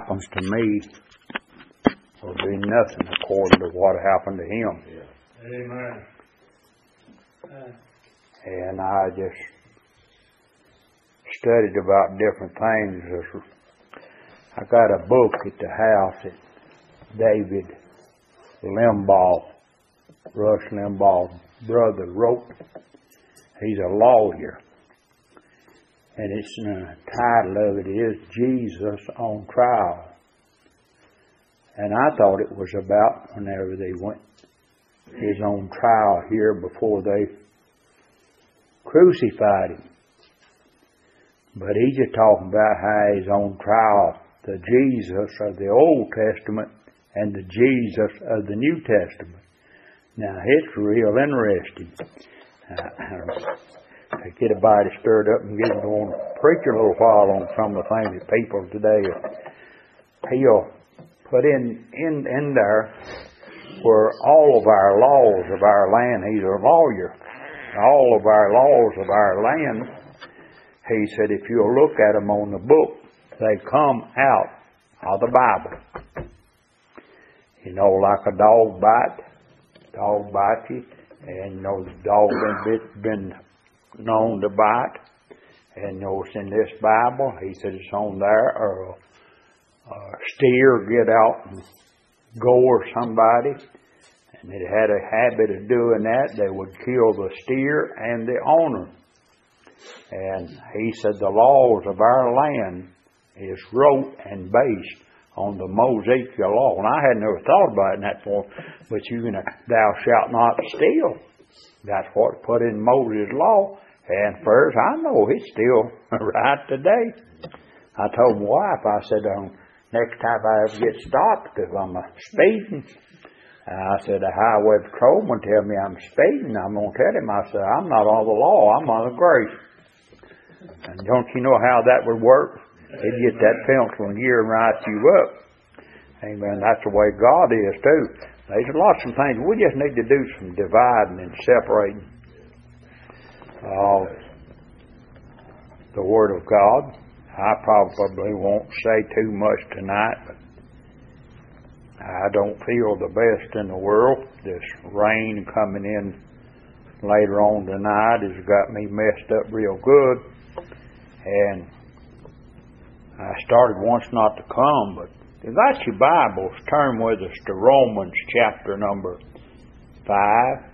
happens to me will be nothing according to what happened to him. Yeah. Amen. And I just studied about different things. I got a book at the house that David Limbaugh, Rush Limbaugh's brother, wrote. He's a lawyer. And the title of it is Jesus on Trial. And I thought it was about whenever they went his own trial here before they crucified him. But he's just talking about how he's on trial, the Jesus of the Old Testament and the Jesus of the New Testament. Now, it's real interesting. To get a body stirred up and get him to want to preach a little while on some of the things that people today, he'll put in there where all of our laws of our land, he's a lawyer, all of our laws of our land, he said if you'll look at them on the book, they come out of the Bible. You know, like a dog bites you, and you know the dog been known to bite, and you know it's in this Bible, he said it's on there, or a steer get out and gore somebody, and it had a habit of doing that. They would kill the steer and the owner. And he said the laws of our land is wrote and based on the Mosaic law. And I had never thought about it in that form, but thou shalt not steal. That's what put in Moses' law. And first, I know it's still right today. I told my wife, I said, next time I ever get stopped, because I'm speeding, I said, the highway patrolman tell me I'm speeding, I'm going to tell him, I said, I'm not on the law, I'm on the grace. And don't you know how that would work? He'd get that pencil and gear and write you up. Amen. That's the way God is too. There's lots of things. We just need to do some dividing and separating. The Word of God. I probably won't say too much tonight, but I don't feel the best in the world. This rain coming in later on tonight has got me messed up real good. And I started once not to come, but if you got your Bibles, turn with us to Romans chapter number 5.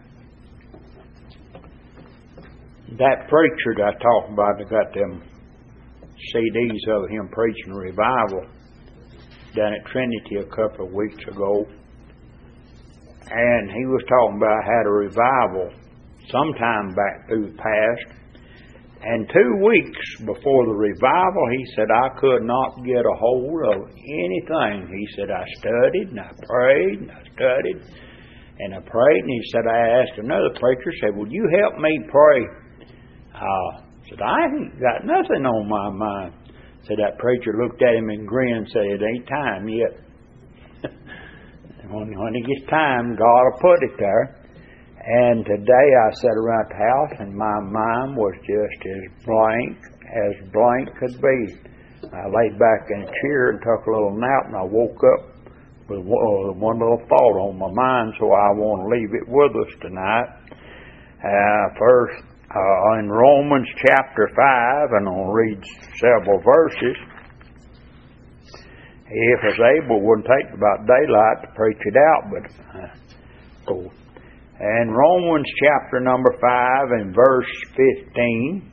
That preacher that I talked about, I got them CDs of him preaching revival down at Trinity a couple of weeks ago. And he was talking about how a revival sometime back through the past. And 2 weeks before the revival, he said, I could not get a hold of anything. He said, I studied and I prayed and I studied and I prayed. And he said, I asked another preacher, said, will you help me pray? I said, I ain't got nothing on my mind. So that preacher looked at him and grinned and said, it ain't time yet. When it gets time, God will put it there. And today I sat around the house and my mind was just as blank could be. I laid back in a chair and took a little nap, and I woke up with one little thought on my mind, so I want to leave it with us tonight. First, in Romans chapter 5, and I'll read several verses. If it's able, it wouldn't take about daylight to preach it out, but and Romans chapter number 5 and verse 15.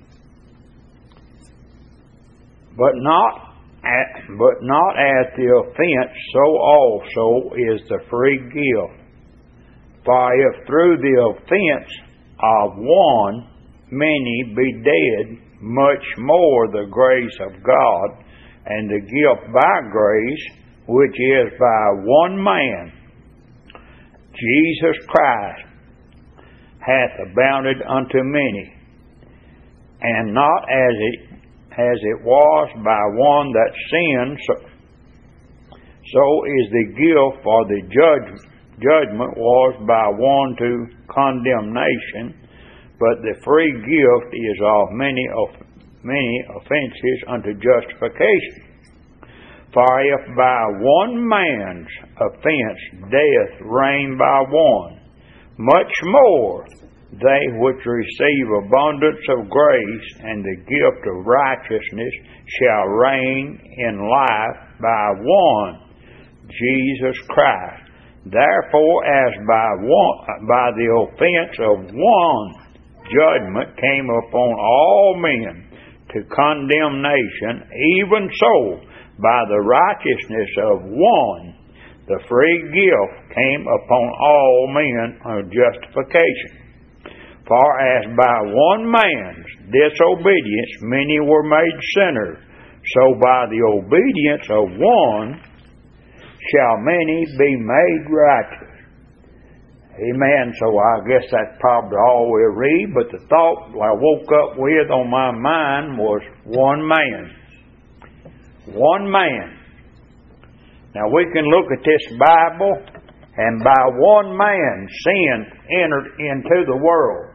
But not as the offense, so also is the free gift. For if through the offense of one many be dead, much more the grace of God and the gift by grace, which is by one man, Jesus Christ, hath abounded unto many, and not as it was by one that sinned, so is the guilt, for the judgment was by one to condemnation, but the free gift is of many offenses unto justification. For if by one man's offense death reigned by one, much more they which receive abundance of grace and the gift of righteousness shall reign in life by one, Jesus Christ. Therefore, as by the offense of one, judgment came upon all men to condemnation, even so, by the righteousness of one, the free gift came upon all men of justification. For as by one man's disobedience many were made sinners, so by the obedience of one shall many be made righteous. Amen. So I guess that's probably all we'll read, but the thought I woke up with on my mind was one man. One man. Now we can look at this Bible, and by one man sin entered into the world.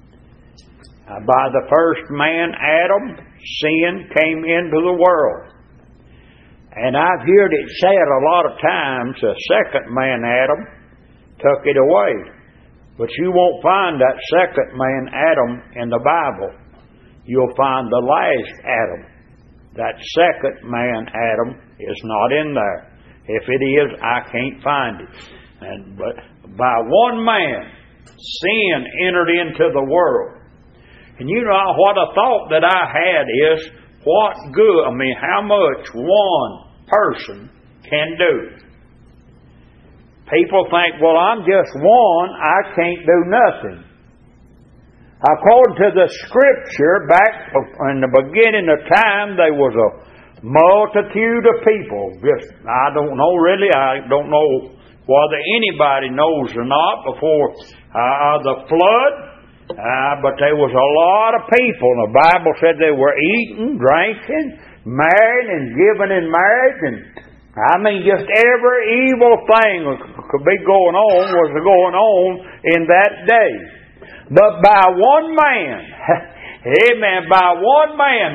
By the first man, Adam, sin came into the world. And I've heard it said a lot of times, the second man, Adam, took it away. But you won't find that second man, Adam, in the Bible. You'll find the last Adam. That second man, Adam, is not in there. If it is, I can't find it. But by one man, sin entered into the world. And you know what a thought that I had is, what good, how much one person can do. People think, well, I'm just one, I can't do nothing. According to the Scripture, back in the beginning of time, there was a multitude of people. I don't know whether anybody knows or not before the flood. But there was a lot of people. The Bible said they were eating, drinking, marrying, and giving in marriage. And just every evil thing could be going on was going on in that day. But by one man, amen, by one man,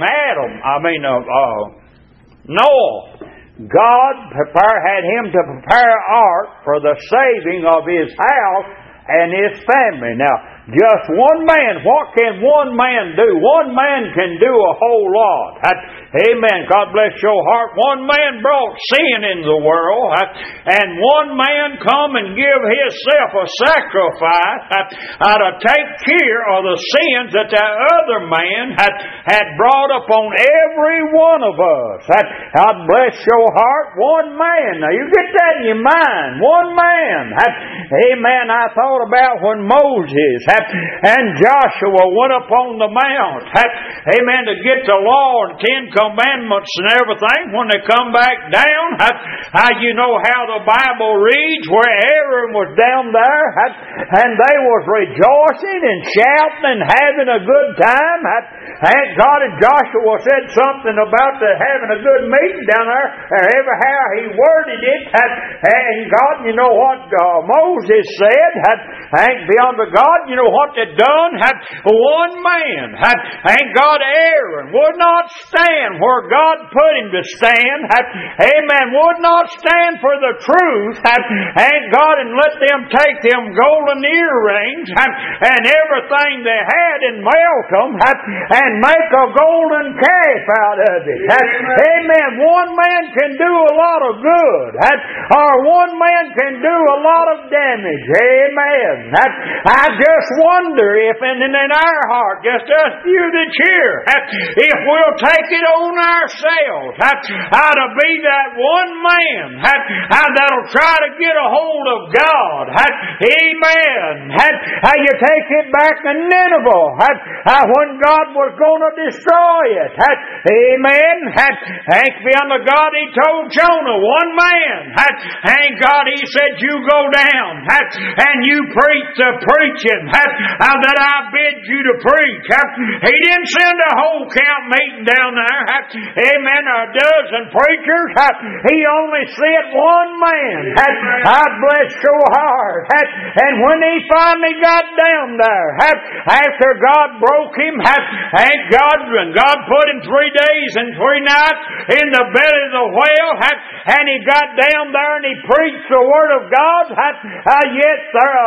Noah, God had him to prepare an ark for the saving of his house and his family. Now, just one man. What can one man do? One man can do a whole lot. Amen. God bless your heart. One man brought sin into the world, and one man come and give himself a sacrifice to take care of the sins that other man had brought upon every one of us. God bless your heart. One man. Now you get that in your mind. One man. Amen. I thought about when Moses and Joshua went up on the mount, amen, to get the law and 10 commandments and everything. When they come back down, you know how the Bible reads, where Aaron was down there, and they was rejoicing and shouting and having a good time. And God and Joshua said something about having a good meeting down there, or how he worded it. And God, you know what Moses said, beyond the God, you know what they done? One man, and God, Aaron, would not stand where God put him to stand. Amen. Would not stand for the truth. And God, and let them take them golden earrings and everything they had and melt them and make a golden calf out of it. Amen. One man can do a lot of good, or one man can do a lot of damage. Amen. I just wonder if in our heart, just us few that's here, if we'll take it on ourselves how to be that one man that'll try to get a hold of God. Amen. You take it back to Nineveh when God was going to destroy it. Amen. Beyond the God, he told Jonah, one man. And God, he said, you go down and you preach the preaching that I bid you to preach. He didn't send a whole camp meeting down there. Amen. A dozen preachers. He only sent one man. I bless your heart. And when he finally got down there, after God broke him, thank God, when God put him 3 days and 3 nights in the belly of the whale, and he got down there and he preached the Word of God, yet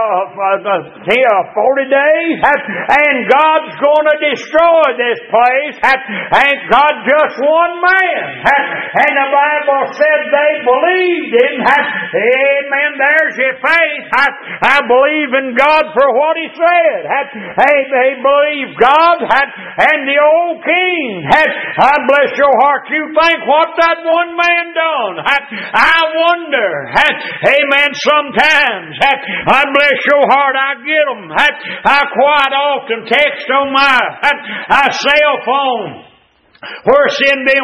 40 days, and God's going to destroy this place. Ain't God just one man? And the Bible said they believed him. Amen. There's your faith. I believe in God for what he said. They believe God and the old king. I bless your heart. You think what that one man done? I wonder. Amen. Sometimes I bless your heart. I get them. I quite often text on my cell phone. We're sending them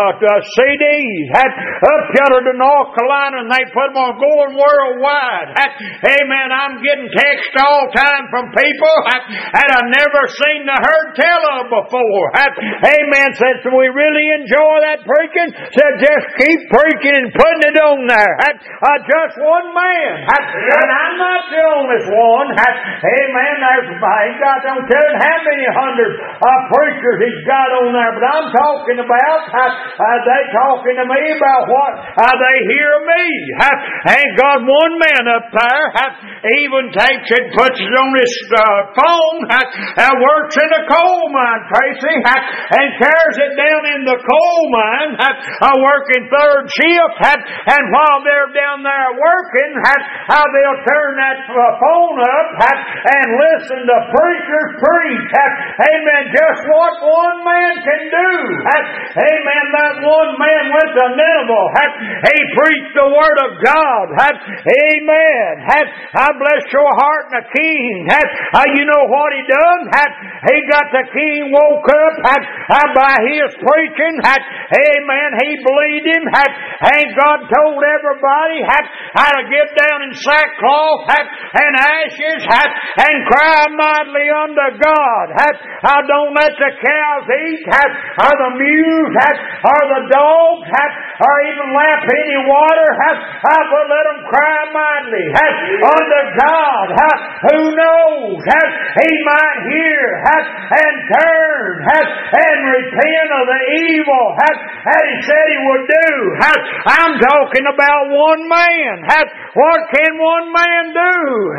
CDs up here to North Carolina, and they put them on going worldwide. Amen. I'm getting text all the time from people that I've never seen or heard tell of before. Amen. Said, so we really enjoy that preaching. Said, just keep preaching and putting it on there. Just one man. And I'm not the only one. Amen. He's got, don't tell him how many hundreds of preachers he's got on there, but I'm talking about, they talking to me about what they hear of me. Ain't God one man up there even takes it, puts it on his phone, works in a coal mine, Tracy, and carries it down in the coal mine, working third shift, and while they're down there working, they'll turn that phone up and listen to preachers preach. Amen. Just what one man can do. Amen. That one man went to Nineveh. He preached the Word of God. Amen. I bless your heart and the king. You know what he done? He got the king woke up by his preaching. Amen. He believed him. And God told everybody how to get down in sackcloth and ashes and cry mightily unto God. Don't let the cows eat, or the mules, or the dogs, or even lap any water, but let them cry mightily unto God. Who knows? He might hear and turn and repent of the evil that he said he would do. I'm talking about one man. What can one man do?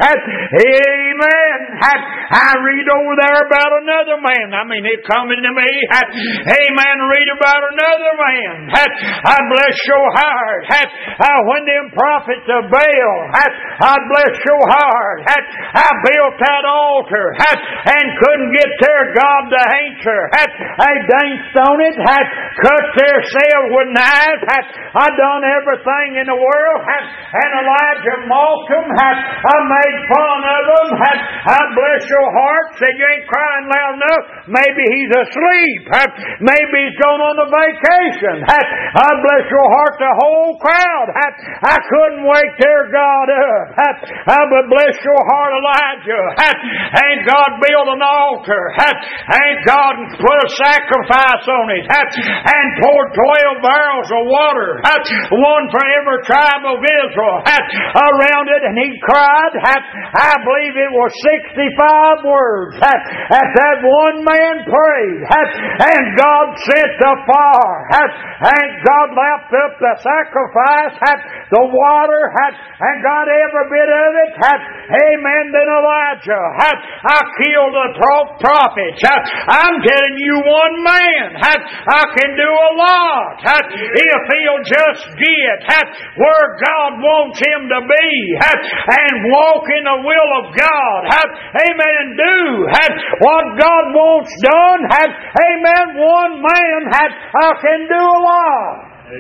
Amen. I read over there about another man. I mean, it's coming to me. Amen. Read about another man. I bless your heart. When them prophets of Baal, I bless your heart. I built that altar and couldn't get their God to answer. They danced on it, cut themselves with knives. I done everything in the world, and Elijah mocked them. I made fun of them. I bless your heart. Said you ain't crying loud enough. Maybe he's asleep. Maybe he's going on a vacation. I bless your heart. The whole crowd. I couldn't wake their God up. But bless your heart, Elijah. Ain't God built an altar? Ain't God put a sacrifice on it? And poured 12 barrels of water, one for every tribe of Israel, around it, and he cried. I believe it was 65 words that one man prayed, and God sent the fire, and God lapped up the sacrifice, the water, and got every bit of it. Amen. Then Elijah, I killed the prophets. I'm telling you, one man, I can do a lot if he'll just get where God wants him to be and walk in the will of God. Amen. And do what God wants done. Amen. One man, I can do a lot.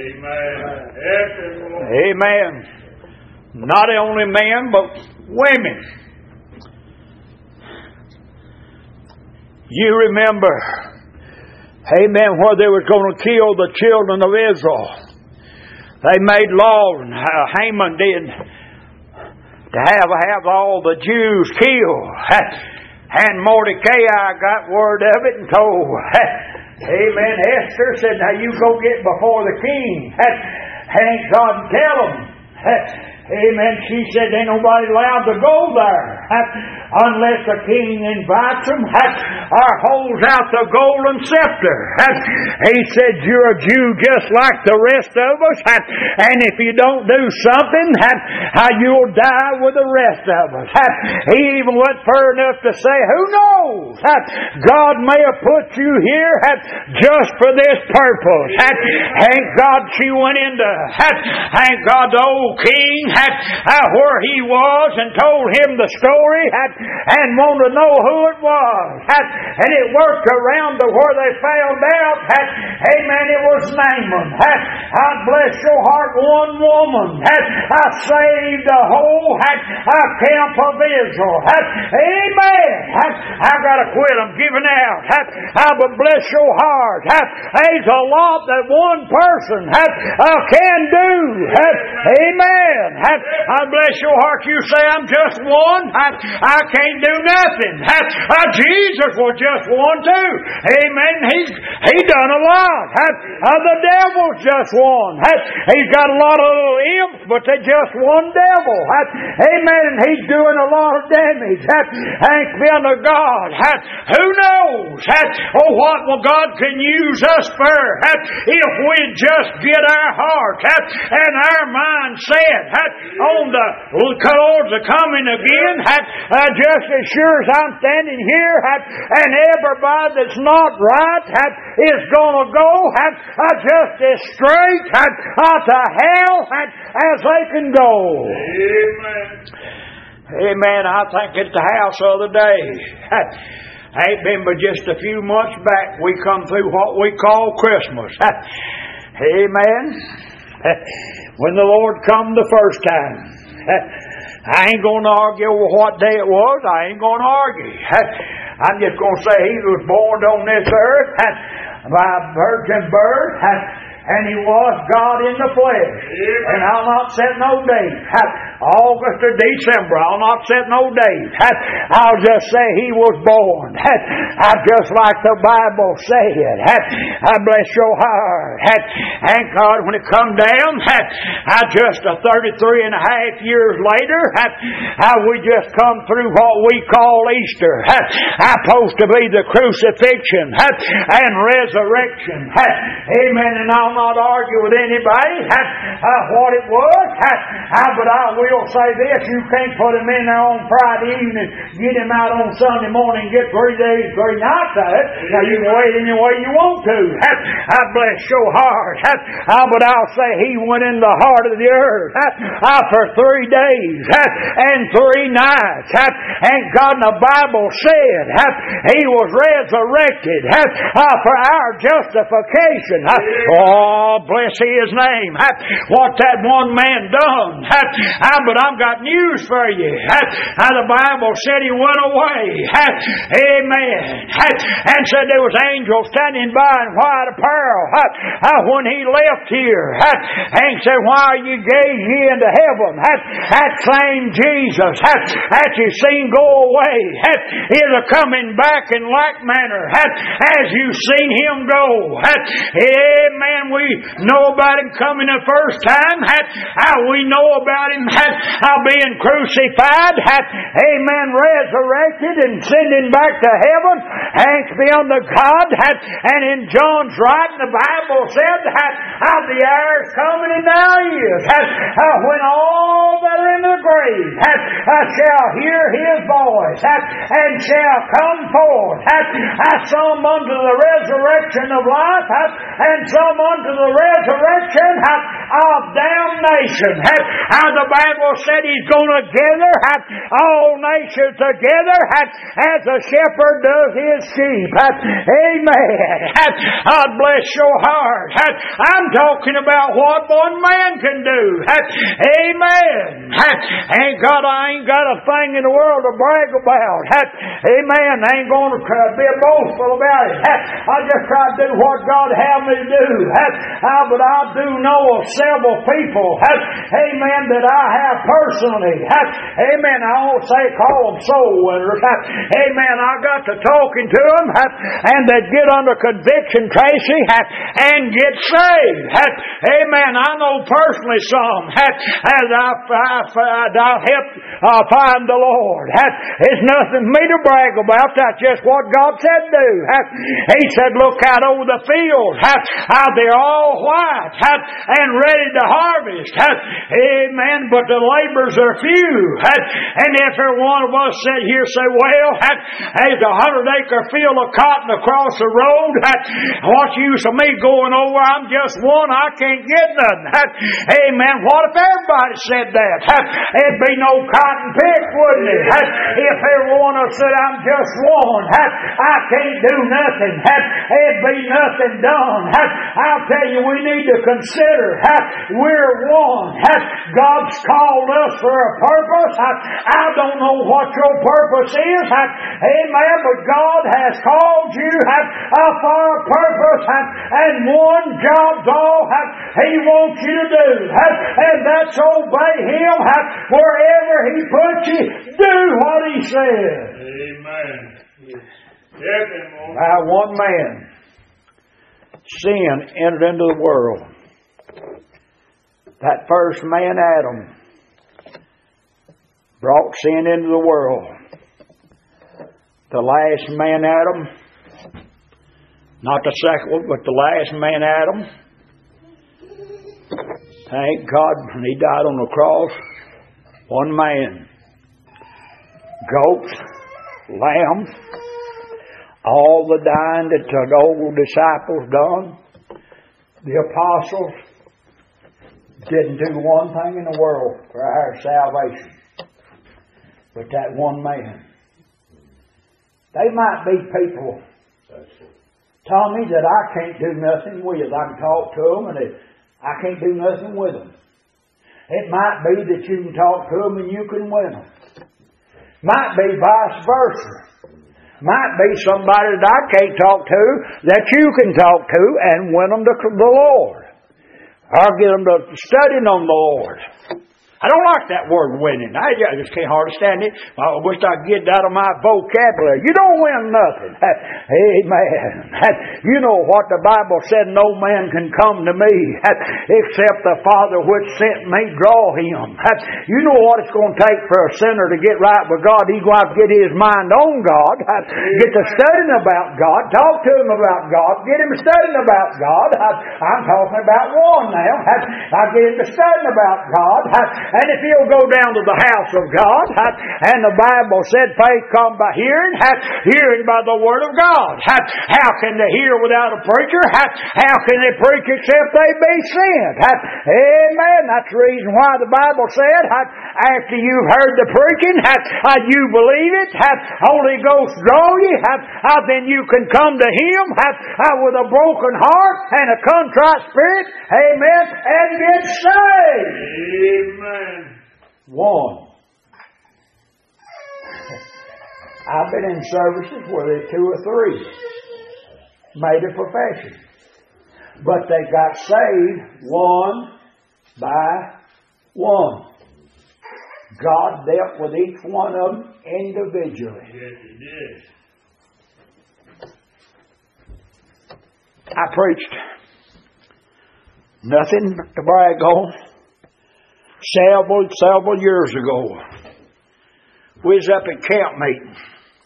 Amen. Amen. Not only men, but women. You remember, amen, where they were going to kill the children of Israel. They made law, and Haman did, to have all the Jews killed. And Mordecai got word of it and told, amen, Esther said, now you go get before the king. Thank God and tell him. Amen. She said, ain't nobody allowed to go there unless the king invites them or holds out the golden scepter. He said, you're a Jew just like the rest of us, and if you don't do something, you'll die with the rest of us. He even went far enough to say, who knows? God may have put you here just for this purpose. Thank God she went into, thank God the old king, where he was, and told him the story, and wanted to know who it was. And it worked around to where they found out, amen, it was Naaman. God bless your heart, one woman saved the whole camp of Israel. Amen. I've got to quit, I'm giving out. But bless your heart. There's a lot that one person can do. Amen. I bless your heart. You say, I'm just one. I can't do nothing. Jesus was just one too. Amen. He done a lot. The devil's just one. He's got a lot of little imps, but they're just one devil. Amen. And he's doing a lot of damage. Thanks be unto God. Who knows? What will God can use us for if we just get our heart and our mind set on the Lord's coming again. Just as sure as I'm standing here, and everybody that's not right is going to go just as straight to hell as they can go. Amen. Amen. I think at the house the other day, ain't been but just a few months back, we come through what we call Christmas. Amen. When the Lord come the first time, I ain't going to argue over what day it was. I ain't going to argue. I'm just going to say He was born on this earth by a virgin birth, and He was God in the flesh. And I'll not set no date. August or December, I'll not set no date. I'll just say He was born. Just like the Bible said. I bless your heart. Thank God when it come down, just 33 and a half years later, we just come through what we call Easter. Supposed to be the crucifixion and resurrection. Amen. And I'll not argue with anybody what it was. But I will say this, you can't put him in there on Friday evening, get him out on Sunday morning, get 3 days, 3 nights of it. Now you can wait any way you want to. I bless your heart. But I'll say He went in the heart of the earth for 3 days and 3 nights. And God in the Bible said He was resurrected for our justification. Oh, bless His name. What that one man done. But I've got news for you. The Bible said He went away. Amen. And said there was angels standing by in white apparel when He left here. And said, why are you gazing into heaven? That same Jesus that you seen go away is a coming back in like manner as you've seen Him go. Amen. We know about Him coming the first time. We know about Him being crucified, amen, resurrected and sending back to heaven. Thanks be unto God. And in John's writing, the Bible said the hour's coming and now is when all that are in the grave shall hear His voice and shall come forth. Some unto the resurrection of life and some unto the resurrection of damnation. The Bible said He's going to gather all nations together as a shepherd does his sheep. Amen. God bless your heart. I'm talking about what one man can do. Amen. Thank God I ain't got a thing in the world to brag about. Amen. I ain't going to be boastful about it. I just try to do what God had me to do. But I do know of several people, amen, that I have personally. Amen. I won't say call them soul winners. Amen. I got to talking to them, and they get under conviction, Tracy, and get saved. Amen. I know personally some, as I'll help find the Lord. It's nothing for me to brag about. That's just what God said do. He said, look out over the fields. They're all white and ready to harvest. Amen. But the laborers are few. And if every one of us sit here say, well, there's a 100-acre field of cotton across the road. What's the use of me going over? I'm just one. I can't get nothing. Amen. What if everybody said that? It'd be no cotton picked, wouldn't it? If every one of us said, I'm just one. I can't do nothing. It'd be nothing done. I'll tell you, we need to consider we're one. God's called us for a purpose. I don't know what your purpose is. Amen. But God has called you for a purpose. And one job's all He wants you to do. And that's obey Him. Wherever He puts you, do what He says. Amen. By one man, sin entered into the world. That first man, Adam, brought sin into the world. The last man, Adam, not the second one, but the last man, Adam, thank God when he died on the cross, one man, goats, lambs, all the dying that the old disciples done, the apostles didn't do one thing in the world for our salvation. But that one man. They might be people, Tommy, that I can't do nothing with. I can talk to them and I can't do nothing with them. It might be that you can talk to them and you can win them. Might be vice versa. Might be somebody that I can't talk to that you can talk to and win them to the Lord. Or get them to studying on the Lord. I don't like that word winning. I just can't hardly stand it. I wish I'd get it out of my vocabulary. You don't win nothing. Amen. You know what the Bible said, no man can come to me except the Father which sent me draw him. You know what it's going to take for a sinner to get right with God. He's going to have to get his mind on God, get to studying about God, talk to him about God, get him studying about God. I'm talking about one now. I get him to studying about God. And if he'll go down to the house of God, and the Bible said faith comes by hearing, hearing by the Word of God. How can they hear without a preacher? How can they preach except they be sent? Amen. That's the reason why the Bible said, after you've heard the preaching, you believe it, Holy Ghost draw you, then you can come to Him with a broken heart and a contrite spirit, amen, and get saved. Amen. One. I've been in services where there's 2 or 3 made a profession. But they got saved one by one. God dealt with each one of them individually. Yes, He did. I preached nothing to brag on. Several years ago, we was up at camp meeting,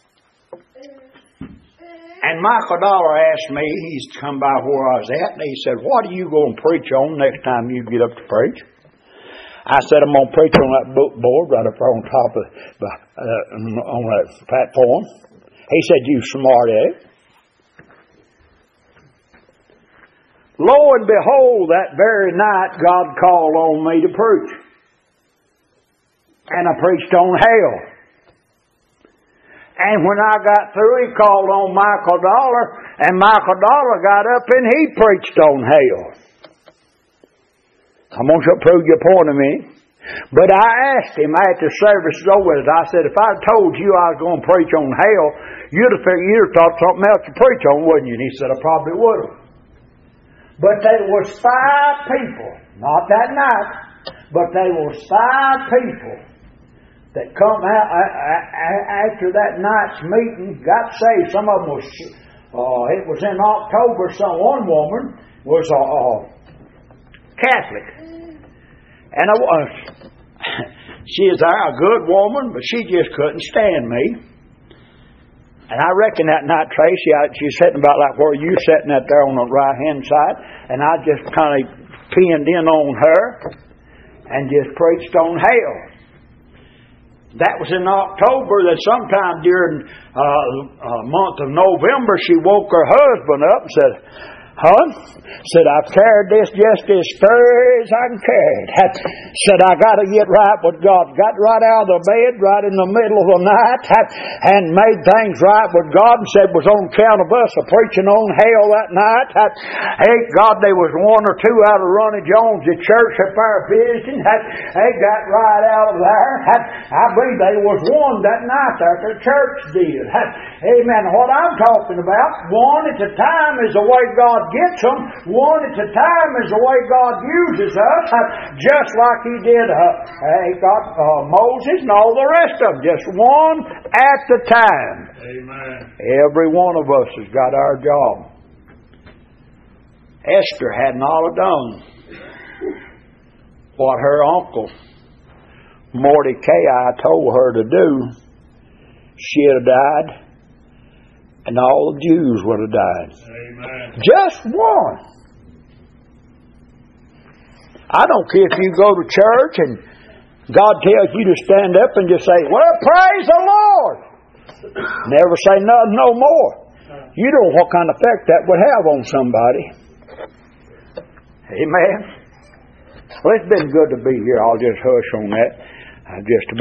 and Michael Dollar asked me, he's come by where I was at, and he said, what are you going to preach on next time you get up to preach? I said, I'm going to preach on that book board right up there on top of on that platform. He said, you smart ass. Lo and behold, that very night, God called on me to preach. And I preached on hell. And when I got through, He called on Michael Dollar, and Michael Dollar got up and he preached on hell. I want you to prove your point to me. But I asked him after service was over, I said, if I told you I was going to preach on hell, you'd have thought something else to preach on, wouldn't you? And he said, I probably would have. But there was 5 people, not that night, but there was 5 people that come out after that night's meeting, got saved. Some of them was, it was in October, one woman was Catholic. And she is a good woman, but she just couldn't stand me. And I reckon that night, Tracy, she's sitting about like where you sitting out there on the right-hand side, and I just kind of pinned in on her and just preached on hell. That was in October. That sometime during month of November, she woke her husband up and said, said, I've carried this just as far as I can carry it. Said, I got to get right with God. Got right out of the bed, right in the middle of the night, and made things right with God, and said, was on account of us preaching on hell that night. Hey, God, there was 1 or 2 out of Ronnie Jones at church up there visiting. They got right out of there. I believe there was 1 that night there at the church did. Amen. What I'm talking about, 1 at a time is the way God gets them. 1 at a time is the way God uses us, just like He did Moses and all the rest of them. Just 1 at a time. Amen. Every one of us has got our job. Esther hadn't all done what her uncle Mordecai told her to do. She'd have died, and all the Jews would have died. Amen. Just 1. I don't care if you go to church and God tells you to stand up and just say, well, praise the Lord. Never say nothing no more. You don't know what kind of effect that would have on somebody. Amen. Well, it's been good to be here. I'll just hush on that.